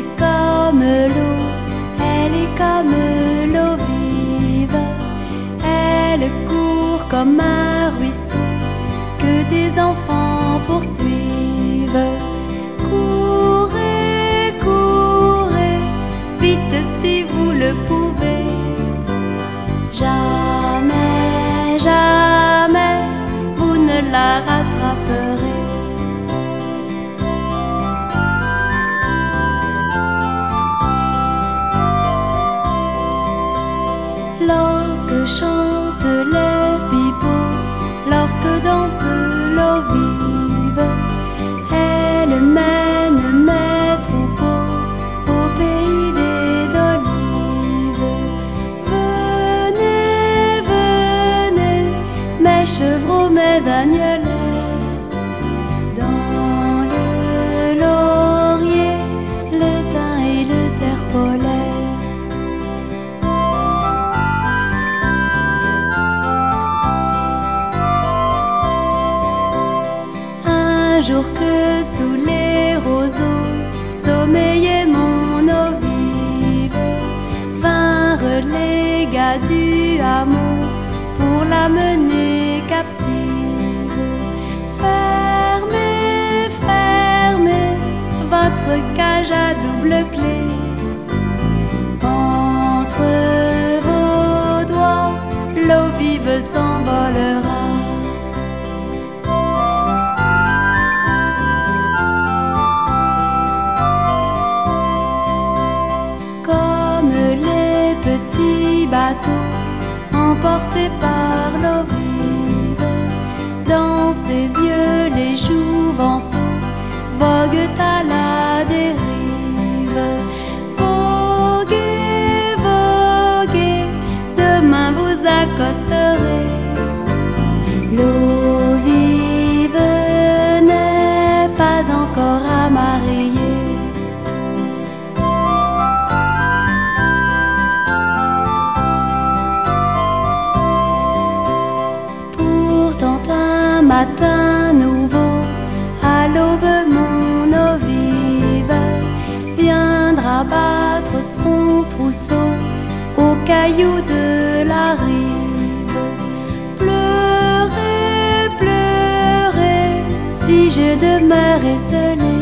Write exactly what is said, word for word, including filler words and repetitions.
est comme l'eau, elle est comme l'eau vive. Elle court comme un ruisseau que des enfants poursuivent. Courez, courez, vite si vous le pouvez. Jamais, jamais, vous ne la rattraperez. Lorsque chante les pipeaux, lorsque danse l'eau vive, elle mène mes troupeaux au pays des olives. Venez, venez, mes chevreaux, mes agnelets, dans le laurier, le thym et le serpolet. Un jour que sous les roseaux sommeillait mon eau vive, vinrent les gars du hameau pour la mener captive. Fermez, fermez votre cage à double clé. Entre vos doigts, l'eau vive s'envolera. Petits bateaux emportés par l'eau vive, dans ses yeux les jouvenceaux voguent à la dérive. Voguez, voguez, demain vous accosterez. L'eau vive n'est pas encore amarrée. Matin nouveau, à l'aube mon eau vive viendra battre son trousseau aux cailloux de la rive. Pleurez, pleurez, si je demeure esselée.